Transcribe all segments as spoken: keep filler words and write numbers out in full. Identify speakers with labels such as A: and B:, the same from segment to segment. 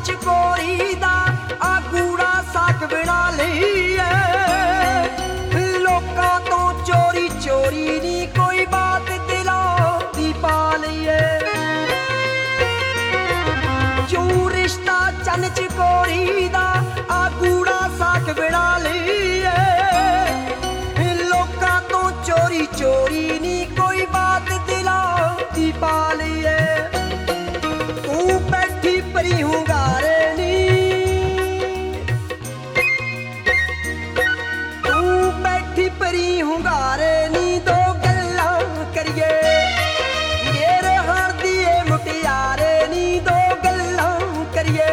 A: ਚਕੋਰੀ ਦਾ ਆ ਕੂੜਾ ਸਾਕ ਬਣਾ ਲਈਏ ਲੋਕਾਂ ਤੋਂ ਚੋਰੀ ਚੋਰੀ ਨੀ ਕੋਈ ਬਾਤ ਦਿਲੋਂ ਦੀ ਪਾ ਲਈਏ ਜੋ ਰਿਸ਼ਤਾ ਚੰਨ ਚਕੋਰੀ ਦਾ ਆ ਕੂੜਾ ਸਾਕ ਬਣਾ ਲਈਏ ਲੋਕਾਂ ਤੋਂ ਚੋਰੀ ਚੋਰੀ ਨੀ ਕੋਈ ਬਾਤ ਦਿਲੋਂ ਦੀ ਪਾ ਲਈਏ ਤੂੰ ਬੈਠੀ ਪਰੀ ਹੁੰਗਾਰੇ ਨੀ ਤੂੰ ਬੈਠੀ ਪਰੀ ਹੁੰਗਾਰੇ ਨੀ ਦੋ ਗੱਲਾਂ ਕਰੀਏ ਮੇਰੇ ਹਾਰ ਦੀ ਏ ਮੁਟਿਆਰੇ ਨੀ ਦੋ ਗੱਲਾਂ ਕਰੀਏ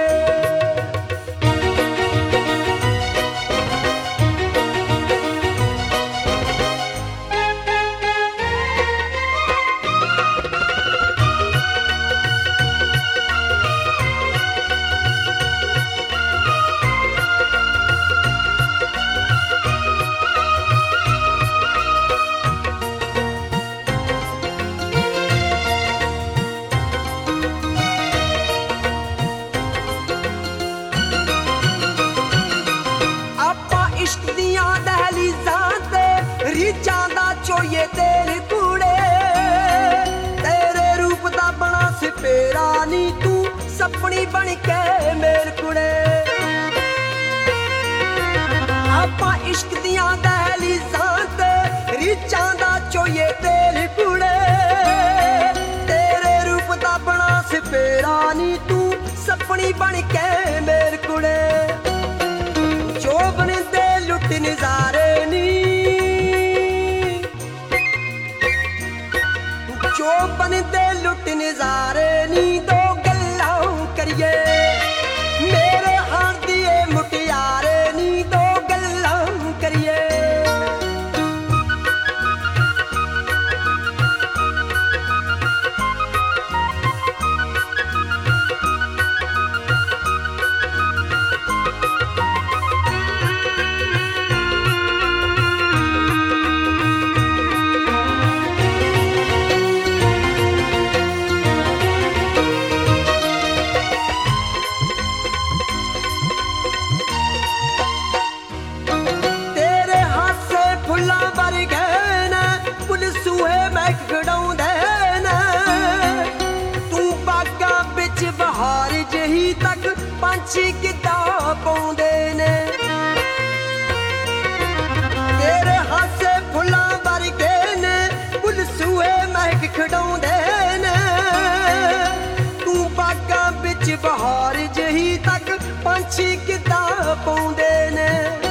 A: इश्क दियां दहलीज़ां ते रीचां दा चोइए तेरे कूड़े तेरे रूप दा बना सपेरा नी तू सपनी बन के मेरे कुड़े आपां इश्क दियां दहलीज़ां ते रीचां दा चोइए तेरे कूड़े तेरे रूप दा बना सपेरा नी तू सपनी बन के मेरे कुड़े जो बनदे लुट नज़ारे नी जो बनदे लुट नज़ारे नी दो गल्लां करिए मेरे हार दी ए मुटियारे नी दो गल्लां करिए बहार जही तक पंछी किदा पाउंदे ने तेरे हासे फुल्लां वर्गे ने फुल सूए महक खड़ाउंदे ने तू बागां विच बहार जही तक पंछी किदा पाउंदे ने